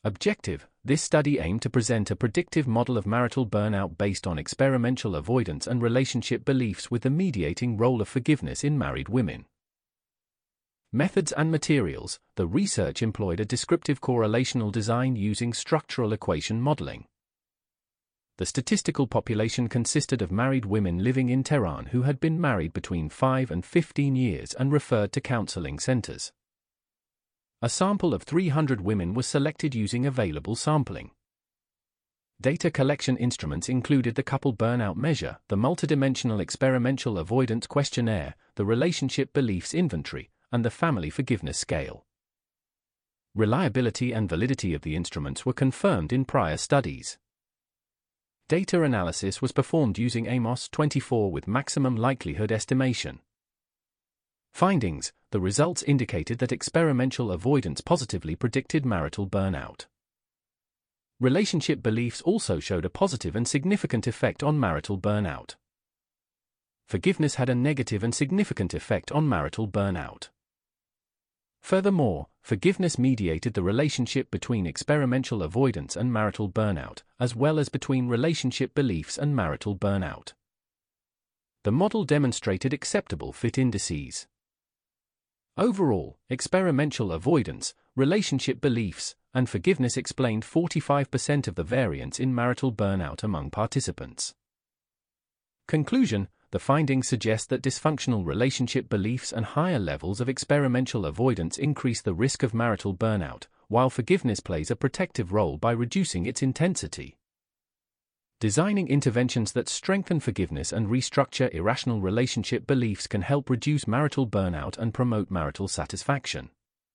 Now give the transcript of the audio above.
Objective: this study aimed to present a predictive model of marital burnout based on experimental avoidance and relationship beliefs with the mediating role of forgiveness in married women. Methods and materials: the research employed a descriptive correlational design using structural equation modeling. The statistical population consisted of married women living in Tehran who had been married between 5 and 15 years and referred to counseling centers. A sample of 300 women was selected using available sampling. Data collection instruments included the couple burnout measure, the multidimensional experimental avoidance questionnaire, the relationship beliefs inventory, and the family forgiveness scale. Reliability and validity of the instruments were confirmed in prior studies. Data analysis was performed using Amos 24 with maximum likelihood estimation. Findings: the results indicated that experimental avoidance positively predicted marital burnout. Relationship beliefs also showed a positive and significant effect on marital burnout. Forgiveness had a negative and significant effect on marital burnout. Furthermore, forgiveness mediated the relationship between experimental avoidance and marital burnout, as well as between relationship beliefs and marital burnout. The model demonstrated acceptable fit indices. Overall, experimental avoidance, relationship beliefs, and forgiveness explained 45% of the variance in marital burnout among participants. Conclusion: the findings suggest that dysfunctional relationship beliefs and higher levels of experimental avoidance increase the risk of marital burnout, while forgiveness plays a protective role by reducing its intensity. Designing interventions that strengthen forgiveness and restructure irrational relationship beliefs can help reduce marital burnout and promote marital satisfaction.